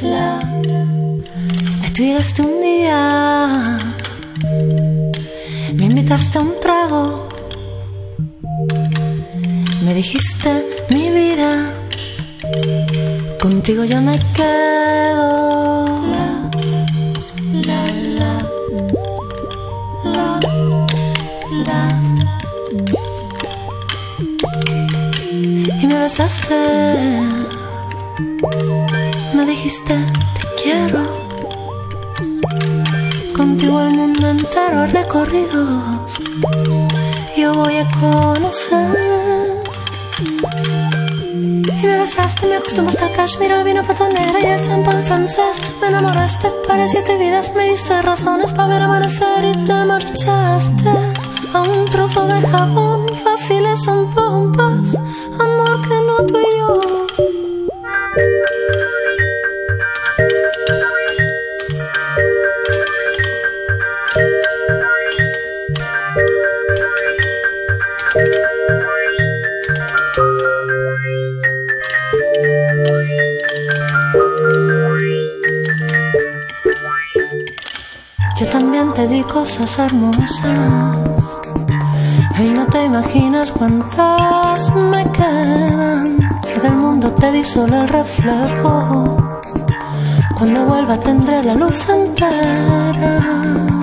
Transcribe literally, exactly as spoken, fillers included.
la. Tú llegaste un día, me invitaste a un trago, me dijiste mi vida, contigo yo me quedo. La, la, la, la, la. Y me besaste, me dijiste te quiero. Contigo el mundo entero recorridos yo voy a conocer. Y me besaste, me acostumbraste al cashmere, al vino patonera y al champán francés. Me enamoraste, pareciste vidas, me diste razones para ver amanecer y te marchaste a un trozo de jabón. Fáciles son pompas, amor que no tú y yo. Yo también te di cosas hermosas y no te imaginas cuántas me quedan. Que del mundo te di solo el reflejo, cuando vuelva tendré la luz entera.